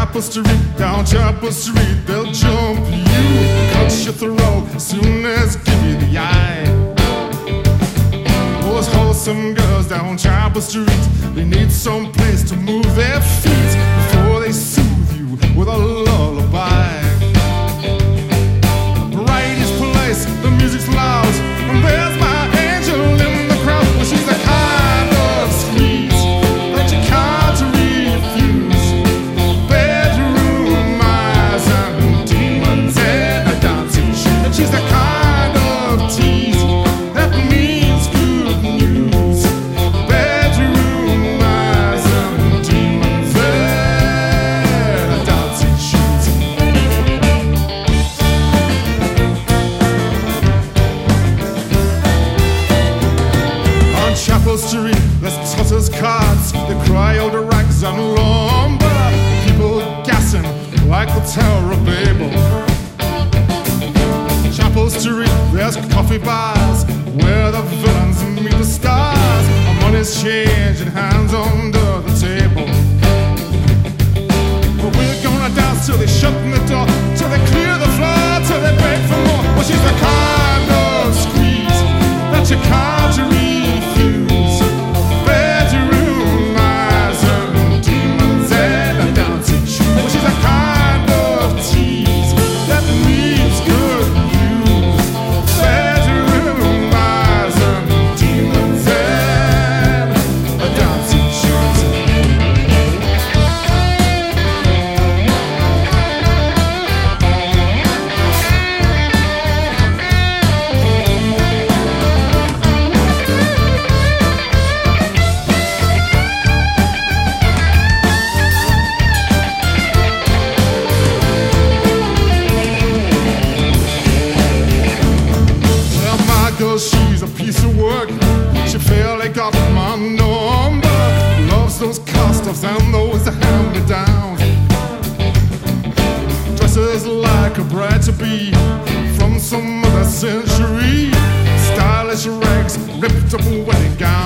Chapel Street, down Chapel Street, they'll jump you, cut your throat as soon as give you the eye. Those wholesome girls down Chapel Street, they need some place to move their feet before they soothe you with a lullaby. Brightest place, the music's loud, and there's my angel in the crowd. Well, she's the kind of sweet that you can't refuse. Bedroom eyes and demons and a dancing shoe. And she's the kind of tease that means good news. Bedroom eyes and demons and a dancing shoes. On Chapel Street, there's tossers cards, they cry out the rags and lumber. People gassing like the Tower of Babel. Chapel Street, there's coffee bars where the villains meet the stars. And money's changing hands under the table. But we're gonna dance till they shut the door, till they clear the floor, till they beg for more. Well, she's the kind of squeeze that you can't refuse. Bedroom eyes and demons and a dancing shoe. Well, she's the kind of tease that means good news. Bedroom eyes and demons and a dancing shoes. Well, my girl, she's a piece of work. She fairly got my number. Loves those customs and those hand-me-downs. Dresses like a bride to be from some other century. Stylish rags, ripped up wedding gown.